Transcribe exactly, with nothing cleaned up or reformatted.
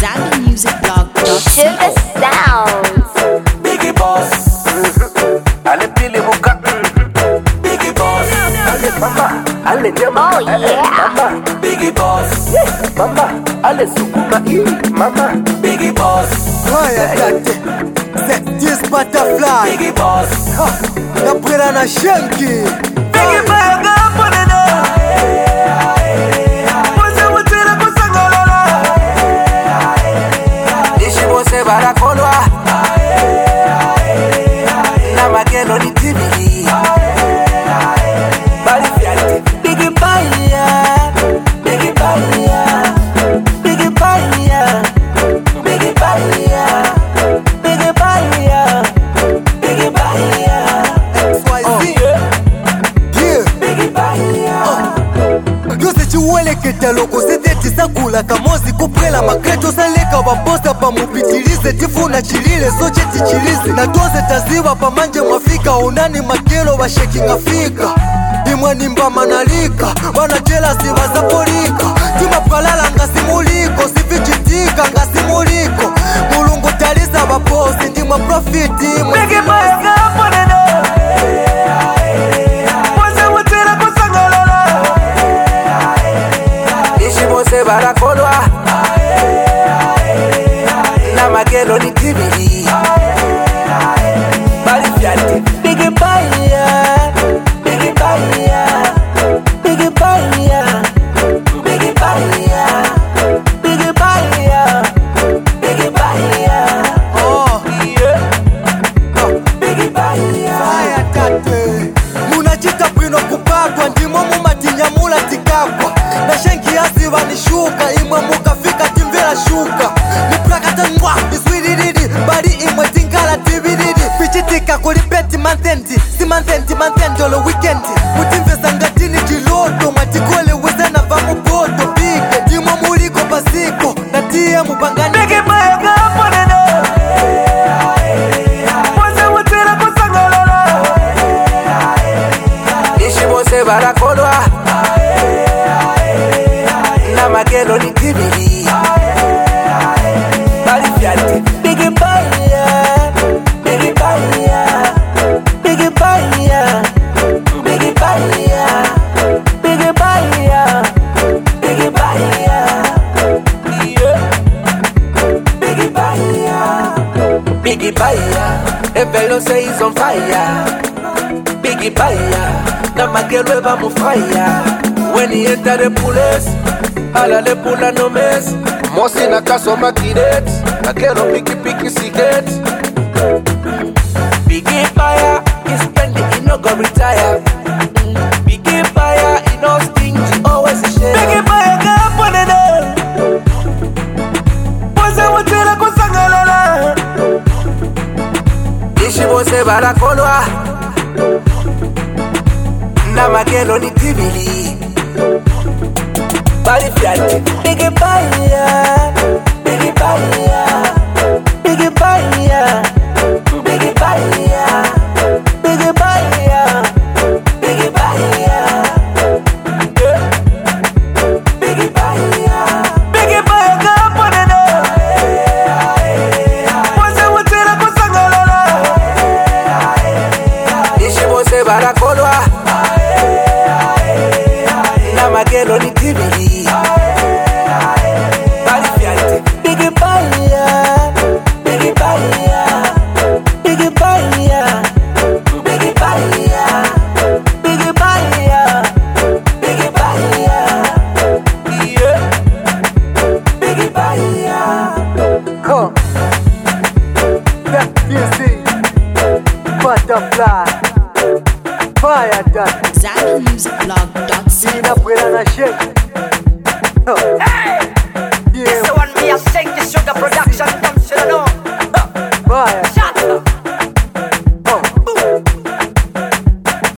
Zambi Music Blog. Sugar Sounds. Biggie Boss. Ale pili buka. Biggie Boss. Ale mama. Ale jama. Oh yeah. Mama. Biggie Boss. Mama. Ale sukuma. Mama. Biggie Boss. Haya tate. Set this butterfly. Biggie Boss. Napwela na shanki. Biggie Baga ponena. Mose mutela kusangala. Ishi mose barakolwa. Na magelo ni tibili. Bali fiati. Biggie Baga. Biggie Baga. Biggie Baga. Biggie Baga. Biggie Baga. Biggie Baga. X Y Z. Yeah. Biggie Baga. Yose chiwele ketaloko sete tisakula kamozi kuprela makreto saleka waposta pa mupitilize tifuna chilile soche tichilize na toze taziwa pa manje mwafika unani makelo wa shaking Afrika imwani mbama nalika wanajela siwa zaporika timapalala ngasimuliko sifichitika ngasimuliko mulungu taliza waposi ndima profiti Biggie Baga ponena. Mose mutela kusangala. Ishi mose barakolwa. Na magelo ni tibili. Bali fiati. Biggie Baga. Biggie Baga. Biggie Baga. Biggie Baga. Biggie Baga. Biggie Baga. oh. Yeah. Biggie Baga. Haya tate munachita bwino kupatwa ndimo mumatinyamula tikakwa na shenki yasivanishuka imwe mukafika timvera shuka niprakata mwa iswiririri bali imwe tingala tiviriri pichitika kulipeti manthendi si manthendi manthendolo wikendi mutimvesa ngatini chiloto mwatikole wezana vamupoto pike ndimo muliko pasiko natiye mupangani Biggie Baga ponena. Mose mutela kusangala. Ishi mose barakolwa. Na magelo ni tibili. Bali fiati. Biggie Baga. Biggie Baga. Biggie Baga. Biggie Baga. Biggie Baga. Biggie Baga. Yeah. Biggie Baga. Biggie Baga. Evelo say he's on fire. Biggie Baga. Na magelo eva mu fire. When he enter the police, ala le pula no mess. Mosi na kaso makiret. Magelo piki piki siget. Biggie Baga. He spend it, he no go retire. Biggie Baga. He no stingy, always a share. Biggie Baga ponena. Mose mutela kusangala. Ishi mose barakolwa. Na magelo ni tibili. Bali fiati. Biggie Baga. Biggie Baga. Biggie Baga. Biggie Baga. Biggie Baga. Biggie Baga. Yeah. Biggie Baga. Biggie Baga ponena. Mose mutela kusangala. Ishi mose barakolwa. Na magelo ni tibili. Bali fiati. Biggie Baga. Biggie Baga. Biggie Baga. Biggie Baga. Biggie Baga. Biggie Baga. Yeah. Biggie Baga. Come. Set this butterfly.